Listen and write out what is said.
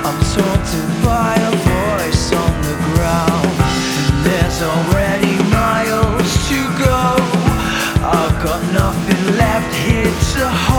I'm taunted by a voice on the ground. There's already miles to go. I've got nothing left here to hold.